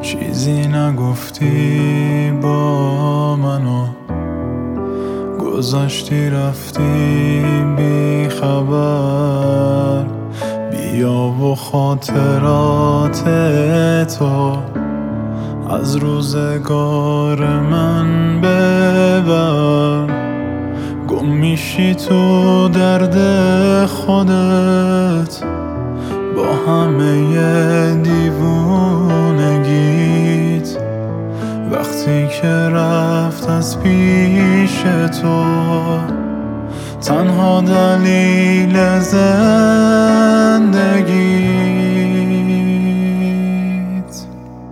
چیزی نگفتی با منو گذاشتی رفتی بی خبر. بیا و خاطرات تو از روزگار من ببر. گم میشی تو درد خودت با همه دیوونگیت. وقتی که رفت از پیش تو تنها دلیل زندگیت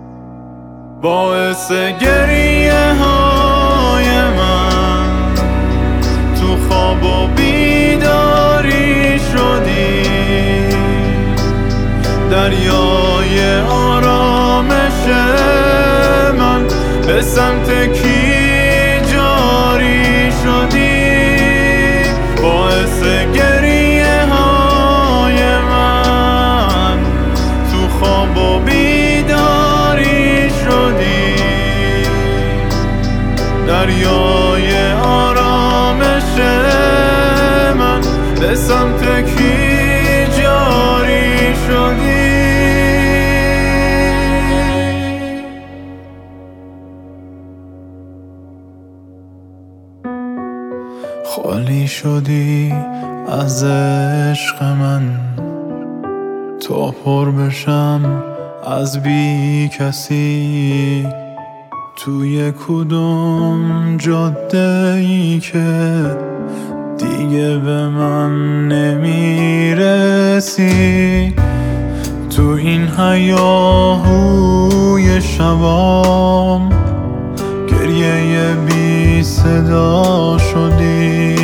باعث گریه های من تو خواب و بیداری شدی. دریای آرامش من به سمت کی جاری شدی. باعث گریه های من تو خواب و بیداری شدی. دریای آرامش من به سمت کی جاری شدی. خالی شدی از عشق من تا پر بشم از بی کسی. توی کدوم جاده ای که دیگه به من نمیرسی. تو این هیاهوی شبام گریه بی صدا شدی.